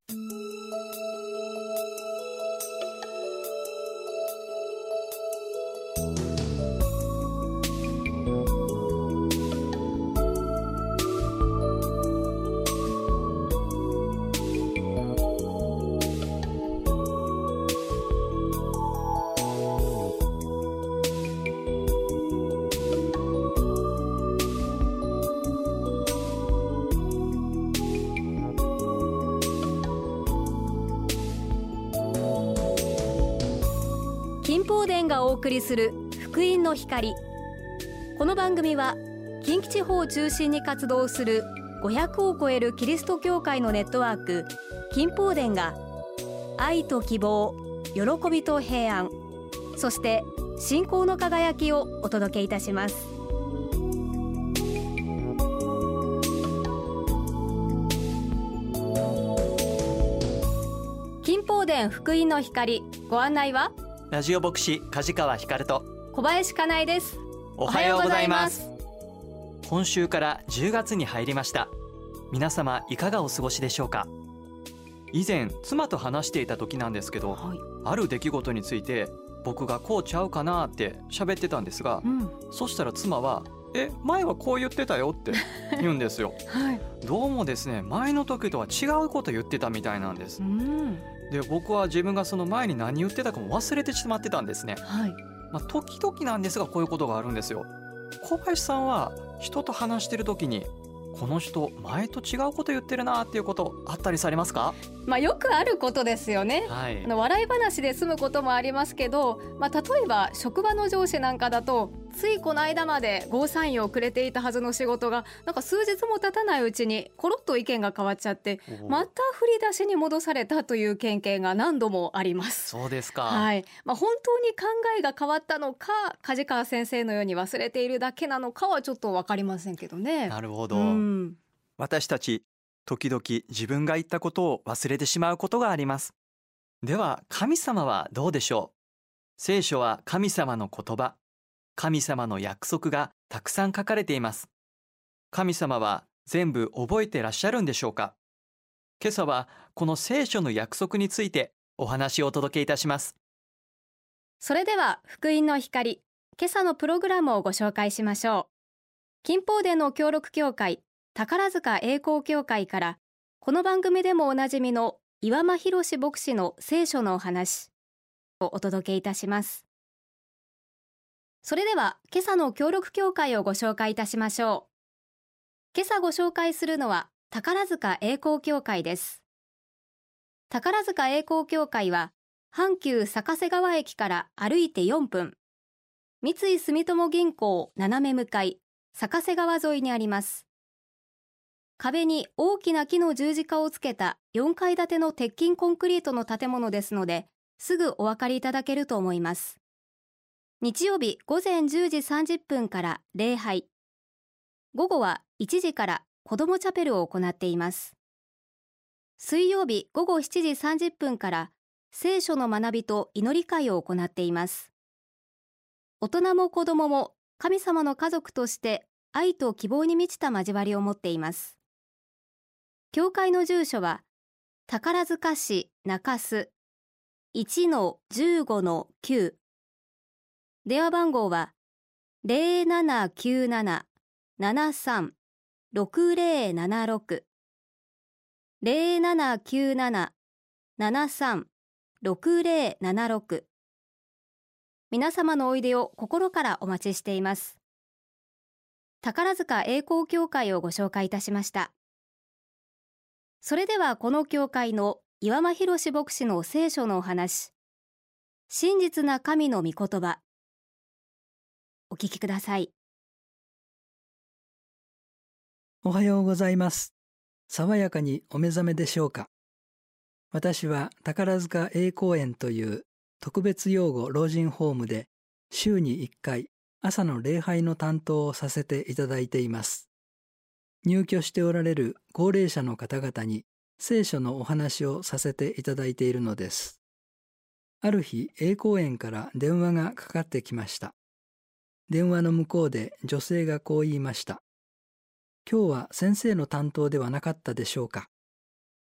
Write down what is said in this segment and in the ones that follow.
金宝殿がお送りする福音の光。この番組は近畿地方を中心に活動する500を超えるキリスト教会のネットワーク金宝殿が愛と希望、喜びと平安、そして信仰の輝きをお届けいたします。金宝殿福音の光、ご案内はラジオ牧師梶川光と小林かなえです。 おはようございます。今週から10月に入りました。皆様いかがお過ごしでしょうか。以前妻と話していた時なんですけど、ある出来事について僕がこうちゃうかなって喋ってたんですが、そしたら妻は前はこう言ってたよって言うんですよ、どうもですね、前の時とは違うこと言ってたみたいなんです。で、僕は自分がその前に何言ってたかも忘れてしまってたんですね。時々なんですがこういうことがあるんですよ。小林さんは人と話してる時にこの人前と違うこと言ってるなっていうことあったりされますか？ よくあることですよね、笑い話で済むこともありますけど、例えば職場の上司なんかだと、ついこの間までゴーサインをくれていたはずの仕事が数日も経たないうちにコロッと意見が変わっちゃって、また振り出しに戻されたという経験が何度もあります。 そうですか。 本当に考えが変わったのか、梶川先生のように忘れているだけなのかはちょっと分かりませんけどね。 なるほど、私たち時々自分が言ったことを忘れてしまうことがあります。では神様はどうでしょう。聖書は神様の言葉、神様の約束がたくさん書かれています。神様は全部覚えてらっしゃるんでしょうか。今朝はこの聖書の約束についてお話をお届けいたします。 それでは福音の光、今朝のプログラムをご紹介しましょう。金宝殿の協力協会宝塚栄光協会から、この番組でもおなじみの岩間博牧師の聖書のお話をお届けいたします。それでは今朝の協力協会をご紹介いたしましょう。今朝ご紹介するのは宝塚栄光協会です。宝塚栄光協会は阪急坂瀬川駅から歩いて4分、三井住友銀行斜め向かい坂瀬川沿いにあります。壁に大きな木の十字架をつけた4階建ての鉄筋コンクリートの建物ですので、すぐお分かりいただけると思います。日曜日午前10時30分から礼拝、午後は1時から子どもチャペルを行っています。水曜日午後7時30分から聖書の学びと祈り会を行っています。大人も子どもも神様の家族として愛と希望に満ちた交わりを持っています。教会の住所は宝塚市中洲 1-15-9、電話番号は 0797-73-6076 0797-73-6076。皆様のおいでを心からお待ちしています。宝塚栄光協会をご紹介いたしました。それではこの教会の岩間博牧師の聖書のお話、真実な神の御言葉、お聞きください。 おはようございます。爽やかにお目覚めでしょうか。私は宝塚栄光園という特別養護老人ホームで週に1回朝の礼拝の担当をさせていただいています。入居しておられる高齢者の方々に聖書のお話をさせていただいているのです。ある日、栄光園から電話がかかってきました。電話の向こうで女性がこう言いました。今日は先生の担当ではなかったでしょうか。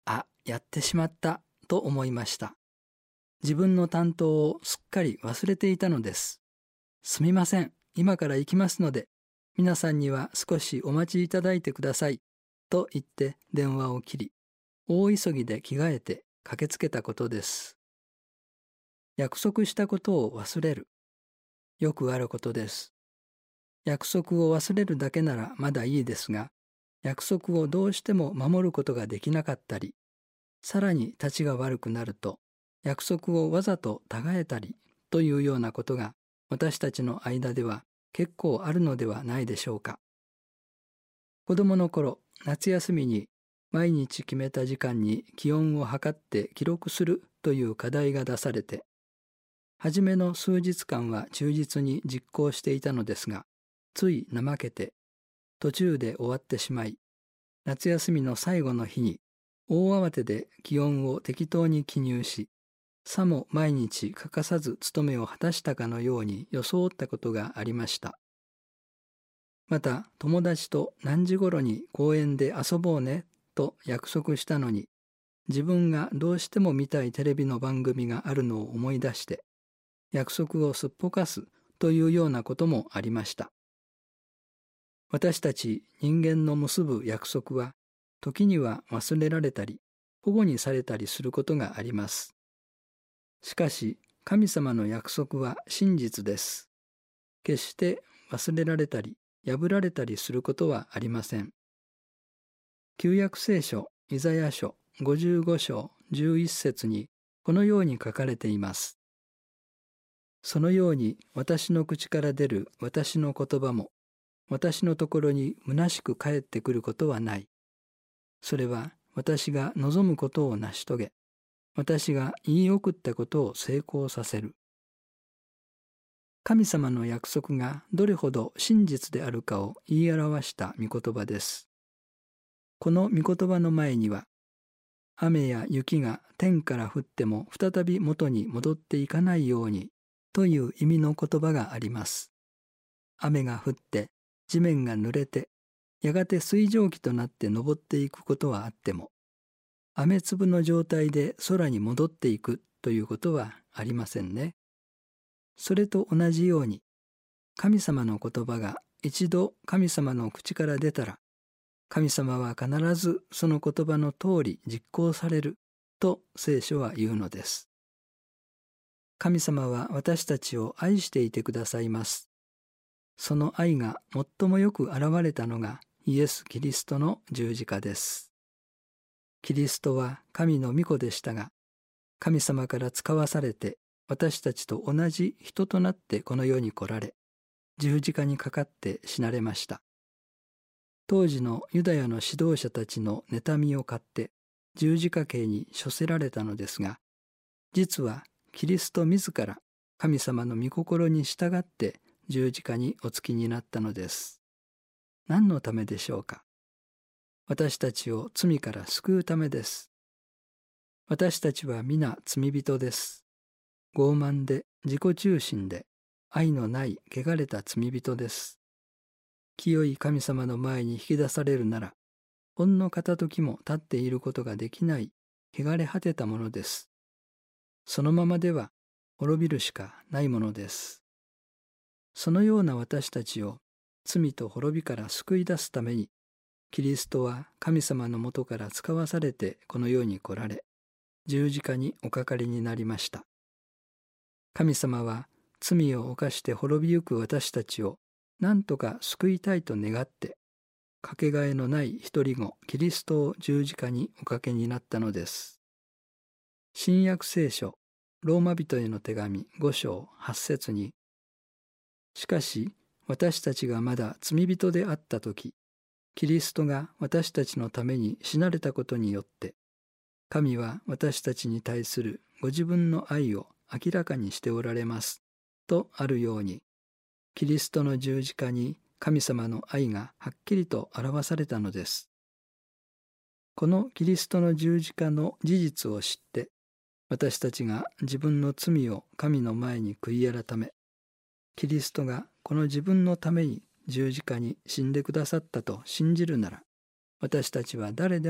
やってしまったと思いました。自分の担当をすっかり忘れていたのです。すみません、今から行きますので、皆さんには少しお待ちいただいてください、と言って電話を切り、大急ぎで着替えて駆けつけたことです。約束したことを忘れる。よくあることです。約束を忘れるだけならまだいいですが、約束をどうしても守ることができなかったり、さらに立ちが悪くなると、約束をわざと違えたりというようなことが私たちの間では結構あるのではないでしょうか。子供の頃、夏休みに毎日決めた時間に気温を測って記録するという課題が出されて、初めの数日間は忠実に実行していたのですが、つい怠けて途中で終わってしまい、夏休みの最後の日に大慌てで気温を適当に記入し、さも毎日欠かさず務めを果たしたかのように装ったことがありました。また、友達と何時頃に公園で遊ぼうねと約束したのに、自分がどうしても見たいテレビの番組があるのを思い出して、約束をすっぽかすというようなこともありました。私たち人間の結ぶ約束は、時には忘れられたり、保護にされたりすることがあります。しかし、神様の約束は真実です。決して忘れられたり、破られたりすることはありません。旧約聖書イザヤ書55章11節にこのように書かれています。そのように私の口から出る私の言葉も私のところに虚しく帰ってくることはない。それは私が望むことを成し遂げ、私が言い送ったことを成功させる。神様の約束がどれほど真実であるかを言い表した御言葉です。この御言葉の前には、雨や雪が天から降っても再び元に戻っていかないようにという意味の言葉があります。雨が降って地面が濡れてやがて水蒸気となって昇っていくことはあっても、雨粒の状態で空に戻っていくということはありませんね。それと同じように、神様の言葉が一度神様の口から出たら、神様は必ずその言葉の通り実行されると聖書は言うのです。神様は私たちを愛していてくださいます。その愛が最もよく現れたのがイエス・キリストの十字架です。キリストは神の御子でしたが、神様から使わされて私たちと同じ人となってこの世に来られ、十字架にかかって死なれました。当時のユダヤの指導者たちの妬みを買って十字架刑に処せられたのですが、実はキリスト自ら神様の御心に従って十字架におつきになったのです。何のためでしょうか。私たちを罪から救うためです。私たちは皆罪人です。傲慢で自己中心で愛のない汚れた罪人です。清い神様の前に引き出されるなら、ほんの片時も立っていることができない汚れ果てたものです。そのままでは滅びるしかないものです。そのような私たちを罪と滅びから救い出すために、キリストは神様のもとから使わされてこの世に来られ、十字架におかかりになりました。神様は罪を犯して滅びゆく私たちを何とか救いたいと願って、かけがえのない一人子キリストを十字架におかけになったのです。新約聖書ローマ人への手紙5章8節に、しかし私たちがまだ罪人であったとき、キリストが私たちのために死なれたことによって、神は私たちに対するご自分の愛を明らかにしておられますとあるように、キリストの十字架に神様の愛がはっきりと表されたのです。このキリストの十字架の事実を知って、私たちが自分の罪を神の前に悔い改め、キリストがこの自分のために十字架に死んでくださったと信じるなら、私たちは誰でも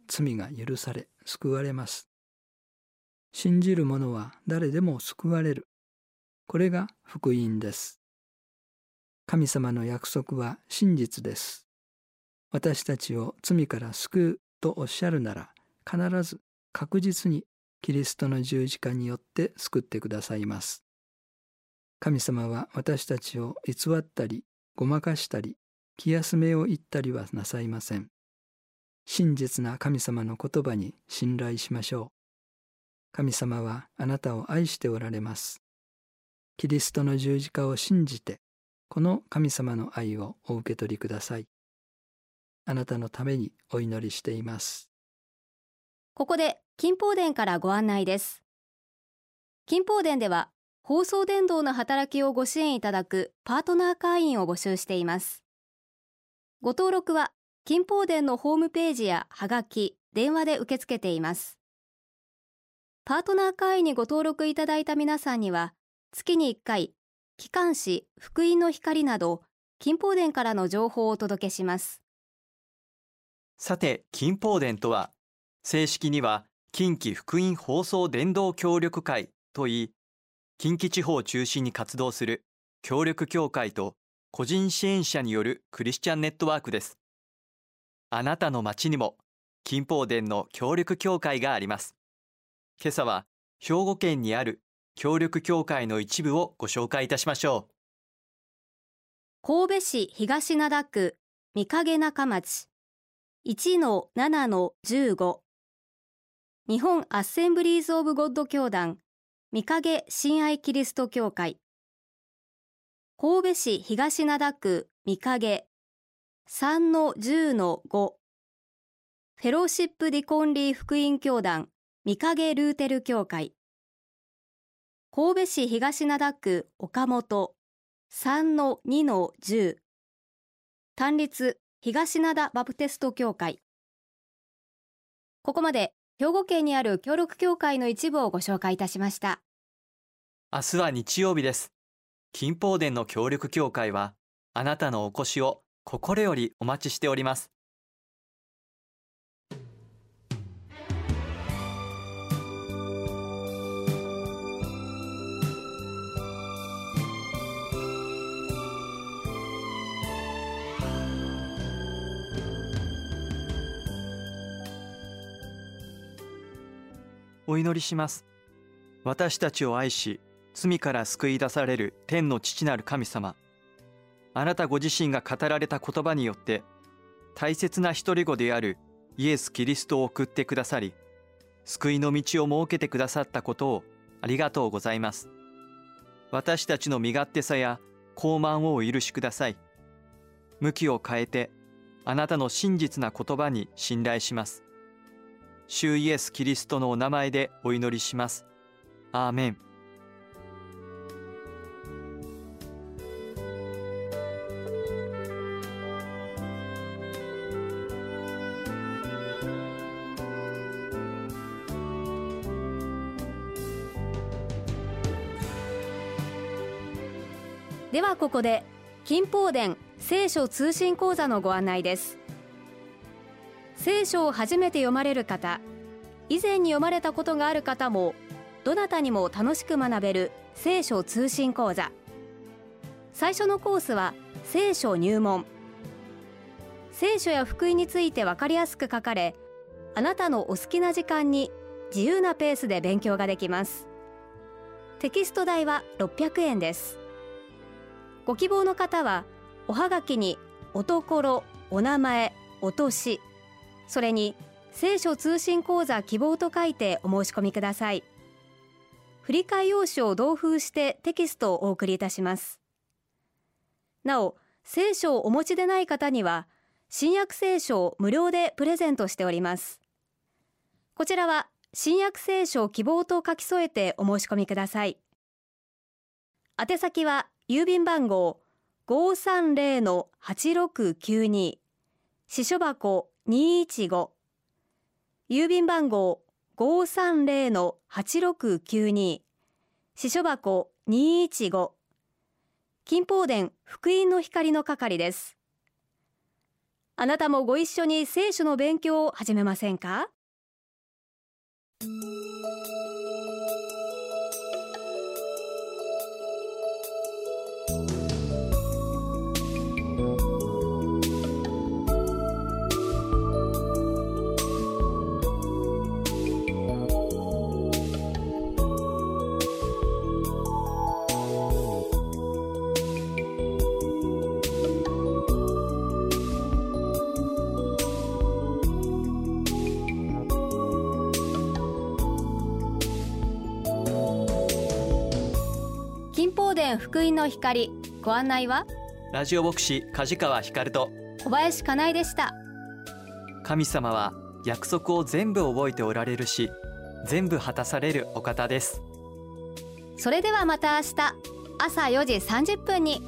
罪が許され救われます。信じる者は誰でも救われる。これが福音です。神様の約束は真実です。私たちを罪から救うとおっしゃるなら、必ず確実にキリストの十字架によって救ってくださいます。神様は私たちを偽ったり、ごまかしたり、気休めを言ったりはなさいません。真実な神様の言葉に信頼しましょう。神様はあなたを愛しておられます。キリストの十字架を信じて、この神様の愛をお受け取りください。あなたのためにお祈りしています。 ここで金宝殿からご案内です。金宝殿では放送伝道の働きをご支援いただくパートナー会員を募集しています。ご登録は金宝殿のホームページやはがき、電話で受け付けています。パートナー会員にご登録いただいた皆さんには、月に1回、機関誌福音の光など金宝殿からの情報をお届けします。 さて、金宝殿とは、正式には近畿福音放送伝道協力会といい、近畿地方を中心に活動する協力協会と個人支援者によるクリスチャンネットワークです。あなたの町にも金宝殿の協力協会があります。今朝は兵庫県にある協力協会の一部をご紹介いたしましょう。 神戸市東灘区御影中町 1-7-15 日本アッセンブリーズ・オブ・ゴッド教団御影親愛キリスト教会、神戸市東灘区御影 3-10-5 フェローシップ・ディコンリー福音教団御影ルーテル教会、神戸市東灘区岡本 3-2-10 単立東灘バプテスト教会。ここまで兵庫県にある協力協会の一部をご紹介いたしました。 明日は日曜日です。金宝殿の協力協会は、あなたのお越しを心よりお待ちしております。お祈りします。私たちを愛し、罪から救い出される天の父なる神様。あなたご自身が語られた言葉によって、大切な一人子であるイエス・キリストを送ってくださり、救いの道を設けてくださったことをありがとうございます。私たちの身勝手さや傲慢をお許しください。向きを変えて、あなたの真実な言葉に信頼します。主イエス・キリストのお名前でお祈りします。アーメン。 ではここで金宝殿聖書通信講座のご案内です。聖書を初めて読まれる方、以前に読まれたことがある方もどなたにも楽しく学べる聖書通信講座。最初のコースは聖書入門。聖書や福音について分かりやすく書かれ、あなたのお好きな時間に自由なペースで勉強ができます。テキスト代は600円です。ご希望の方はおはがきにおところ、お名前、お年、それに聖書通信講座希望と書いてお申し込みください。振替用紙を同封してテキストをお送りいたします。なお、聖書をお持ちでない方には新約聖書を無料でプレゼントしております。こちらは新約聖書希望と書き添えてお申し込みください。宛先は郵便番号 530-8692 支所箱215、郵便番号 530-8692 支所箱215、金宝殿福音の光の係です。 あなたもご一緒に聖書の勉強を始めませんか？金宝殿福音の光、ご案内はラジオ牧師梶川光と小林かなえでした。 神様は約束を全部覚えておられるし、全部果たされるお方です。 それではまた明日朝4時30分に。